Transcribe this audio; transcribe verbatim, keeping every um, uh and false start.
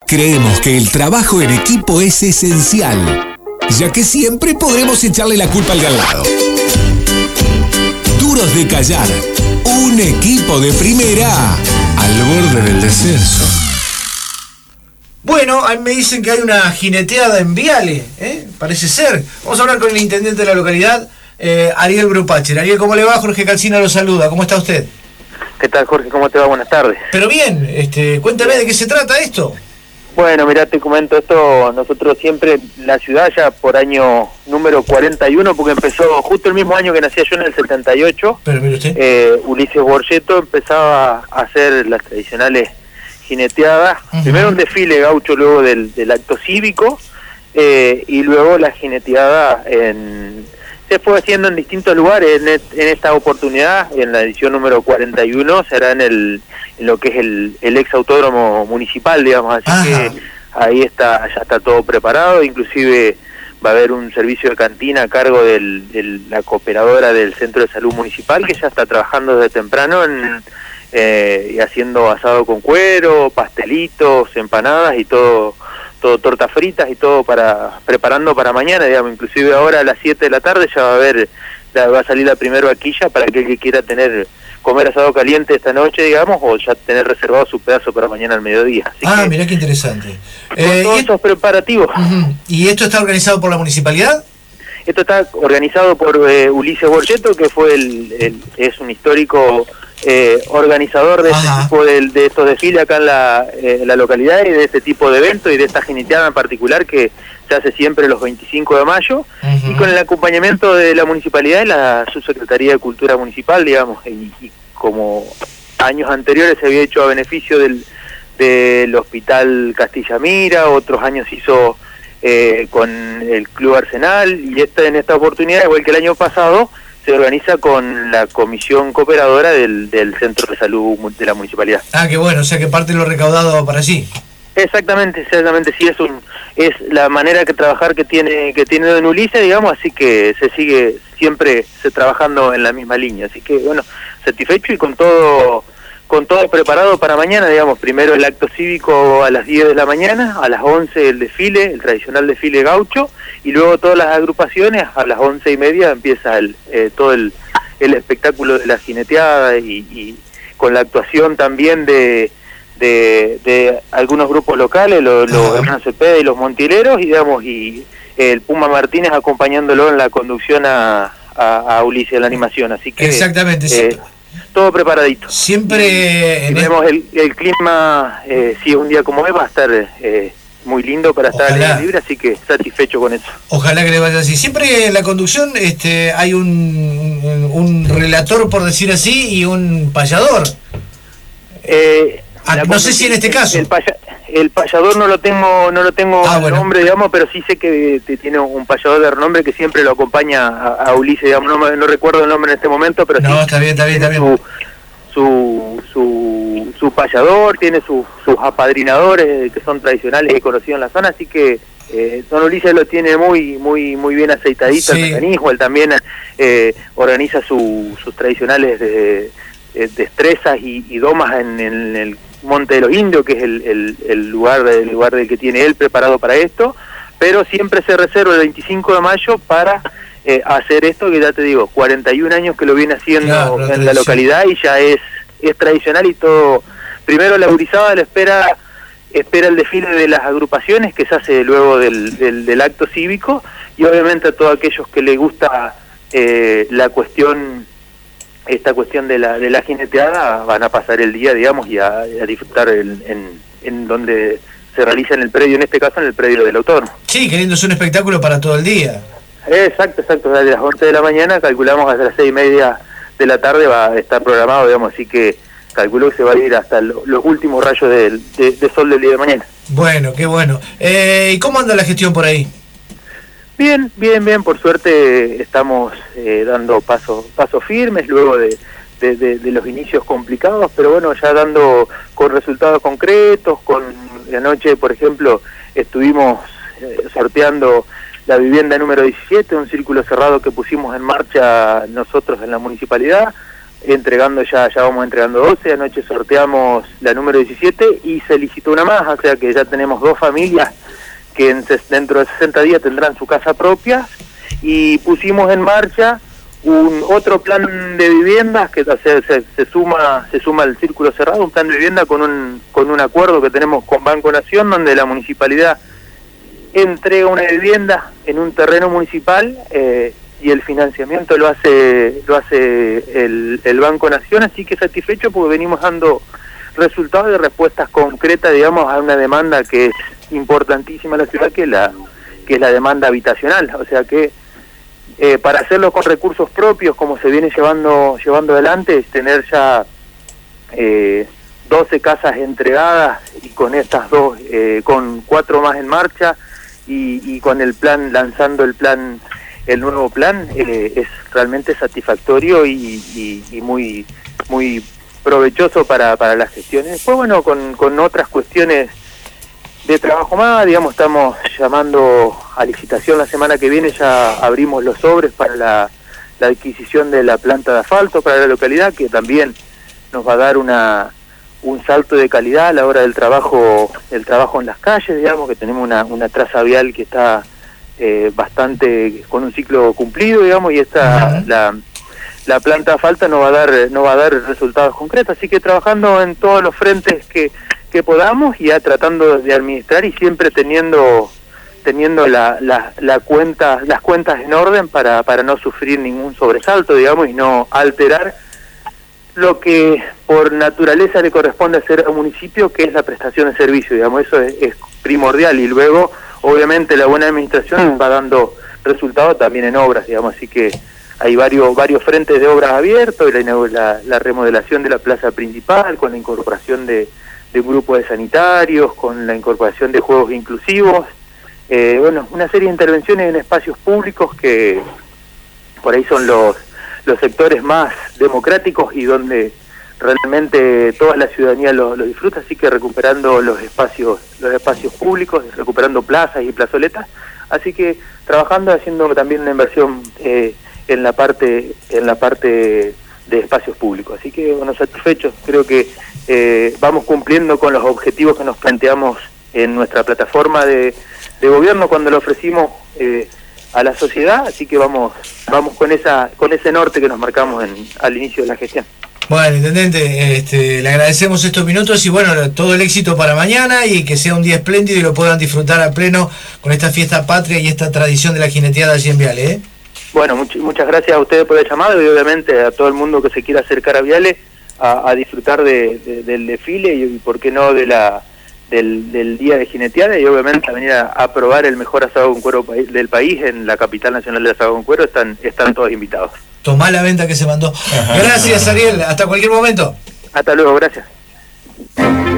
Creemos que el trabajo en equipo es esencial, ya que siempre podremos echarle la culpa al de al lado. Duros de Callar, un equipo de primera al borde del descenso. Bueno, a mí me dicen que hay una jineteada en Viale, ¿eh? Parece ser. Vamos a hablar con el intendente de la localidad, eh, Ariel Brupacher. Ariel, ¿cómo le va? Jorge Calcina lo saluda. ¿Cómo está usted? ¿Qué tal, Jorge? ¿Cómo te va? Buenas tardes. Pero bien, este, cuéntame de qué se trata esto. Bueno, mirá, te comento esto. Nosotros siempre, la ciudad ya por año número cuarenta y uno, porque empezó justo el mismo año que nacía yo, en el setenta y ocho. Pero mire usted. Eh, Ulises Borgetto empezaba a hacer las tradicionales jineteadas. Uh-huh. Primero un desfile gaucho, luego del, del acto cívico, eh, y luego la jineteada en... se fue haciendo en distintos lugares. En, en esta oportunidad, en la edición número cuarenta y uno, será en, el, en lo que es el, el ex autódromo municipal, digamos, así Ajá. que ahí está, ya está todo preparado. Inclusive va a haber un servicio de cantina a cargo de la cooperadora del Centro de Salud Municipal, que ya está trabajando desde temprano en, eh, y haciendo asado con cuero, pastelitos, empanadas y todo, todo tortas fritas y todo para preparando para mañana, digamos. Inclusive ahora a las siete de la tarde ya va a haber, va a salir la primera vaquilla para aquel que quiera tener comer asado caliente esta noche, digamos, o ya tener reservado su pedazo para mañana al mediodía. Así ah, que, mirá qué interesante. Eh, todos esos preparativos. Uh-huh. ¿Y esto está organizado por la municipalidad? Esto está organizado por eh, Ulises Borgetto, que fue el, el es un histórico eh, organizador de Ajá. este tipo de, de estos desfiles acá en la, eh, la localidad, y de este tipo de eventos y de esta jineteada en particular que se hace siempre los veinticinco de mayo, uh-huh. y con el acompañamiento de la municipalidad y la Subsecretaría de Cultura Municipal, digamos, y, y como años anteriores se había hecho a beneficio del, del Hospital Castilla Mira, otros años hizo eh, con el Club Arsenal, y esta, en esta oportunidad, igual que el año pasado, se organiza con la comisión cooperadora del, del Centro de Salud de la Municipalidad. Ah, qué bueno, o sea que parte de lo recaudado para allí. Exactamente, exactamente, sí, es un es la manera que trabajar que tiene que tiene Don Ulises, digamos, así que se sigue siempre se trabajando en la misma línea, así que bueno, satisfecho y con todo con todo preparado para mañana, digamos. Primero el acto cívico a las diez de la mañana, a las once el desfile, el tradicional desfile gaucho, y luego todas las agrupaciones a las once y media empieza el, eh, todo el, el espectáculo de la jineteada, y, y con la actuación también de De, de algunos grupos locales, los, los hermanos Cepeda y los Montileros, y digamos, y el Puma Martínez acompañándolo en la conducción a, a, a Ulises en la animación, así que exactamente, eh, todo preparadito. Siempre y, y vemos el, el clima, eh, si es un día como hoy, va a estar eh, muy lindo para estar al aire libre, así que satisfecho con eso. Ojalá que le vaya así. Siempre en la conducción este, hay un, un relator, por decir así, y un payador. Eh, Ah, no sé si en este caso el, paya, el payador no lo tengo no lo tengo ah, el bueno. nombre, digamos, pero sí sé que te, tiene un payador de renombre que siempre lo acompaña a, a Ulises, digamos. No, no recuerdo el nombre en este momento, pero no, sí, está bien, está bien, está bien. Su, su, su, su payador, tiene su, sus apadrinadores que son tradicionales y conocidos en la zona, así que eh, Don Ulises lo tiene muy muy muy bien aceitadito, sí. El mecanismo. Él también eh, organiza su, sus tradicionales de, de destrezas y, y domas en, en el Monte de los Indios, que es el, el, el lugar el lugar del que tiene él preparado para esto, pero siempre se reserva el veinticinco de mayo para eh, hacer esto, que ya te digo, cuarenta y un años que lo viene haciendo claro, la en la localidad, y ya es es tradicional y todo. Primero la gurizada le espera espera el desfile de las agrupaciones que se hace luego del, del, del acto cívico, y obviamente a todos aquellos que les gusta eh, la cuestión esta cuestión de la de la jineteada van a pasar el día, digamos, y a, a disfrutar el, en, en donde se realiza en el predio, en este caso en el predio del autódromo. Sí, queriéndose un espectáculo para todo el día. Exacto, exacto, desde las once de la mañana, calculamos hasta las seis y media de la tarde va a estar programado, digamos, así que calculo que se va a ir hasta lo, los últimos rayos de, de, de sol del día de mañana. Bueno, qué bueno. Eh, ¿Y cómo anda la gestión por ahí? Bien, bien, bien, por suerte estamos eh, dando pasos pasos firmes luego de, de, de, de los inicios complicados, pero bueno, ya dando con resultados concretos. Con la noche, por ejemplo, estuvimos eh, sorteando la vivienda número diecisiete, un círculo cerrado que pusimos en marcha nosotros en la municipalidad, entregando ya, ya vamos entregando doce, anoche sorteamos la número diecisiete y se licitó una más, o sea que ya tenemos dos familias que en, dentro de sesenta días tendrán su casa propia, y pusimos en marcha un otro plan de viviendas que se, se, se suma se suma al círculo cerrado, un plan de vivienda con un con un acuerdo que tenemos con Banco Nación, donde la municipalidad entrega una vivienda en un terreno municipal eh, y el financiamiento lo hace lo hace el, el Banco Nación, así que satisfecho porque venimos dando resultados de respuestas concretas, digamos, a una demanda que es importantísima en la ciudad, que es la que es la demanda habitacional, o sea que Eh, para hacerlo con recursos propios, como se viene llevando llevando adelante, es tener ya eh, doce casas entregadas, y con estas dos, eh, con cuatro más en marcha, y, y con el plan, lanzando el plan, el nuevo plan, eh, es realmente satisfactorio y, y, y muy muy provechoso para, para las gestiones. Después, bueno, con, con otras cuestiones de trabajo más, digamos, estamos llamando a licitación la semana que viene, ya abrimos los sobres para la, la adquisición de la planta de asfalto para la localidad, que también nos va a dar una un salto de calidad a la hora del trabajo el trabajo en las calles, digamos, que tenemos una, una traza vial que está eh, bastante con un ciclo cumplido, digamos, y esta la, la planta de asfalto nos va a dar nos va a dar resultados concretos, así que trabajando en todos los frentes que que podamos, y ya tratando de administrar y siempre teniendo teniendo la, la, la cuenta, las cuentas en orden para, para no sufrir ningún sobresalto, digamos, y no alterar lo que por naturaleza le corresponde hacer a un municipio, que es la prestación de servicio, digamos, eso es, es primordial, y luego obviamente la buena administración va dando resultados también en obras, digamos, así que hay varios varios frentes de obras abiertos, y la, la, la remodelación de la plaza principal, con la incorporación de de un grupo de sanitarios, con la incorporación de juegos inclusivos, eh, bueno, una serie de intervenciones en espacios públicos que por ahí son los los sectores más democráticos y donde realmente toda la ciudadanía lo, lo disfruta, así que recuperando los espacios los espacios públicos, recuperando plazas y plazoletas, así que trabajando, haciendo también una inversión eh, en la parte en la parte de espacios públicos, así que bueno, satisfechos, creo que eh, vamos cumpliendo con los objetivos que nos planteamos en nuestra plataforma de, de gobierno cuando lo ofrecimos eh, a la sociedad, así que vamos vamos con esa con ese norte que nos marcamos en, al inicio de la gestión. Bueno, intendente, este, le agradecemos estos minutos y bueno, todo el éxito para mañana, y que sea un día espléndido y lo puedan disfrutar a pleno con esta fiesta patria y esta tradición de la jineteada allí en Viale, ¿eh? Bueno, much, muchas gracias a ustedes por el llamado, y obviamente a todo el mundo que se quiera acercar a Viale a, a disfrutar de, de, del desfile y, y por qué no de la del, del día de jineteada, y obviamente a venir a, a probar el mejor asado con cuero del país en la capital nacional del asado con cuero. Están, están todos invitados. Tomá la venta que se mandó. Gracias, Ariel, hasta cualquier momento. Hasta luego, gracias.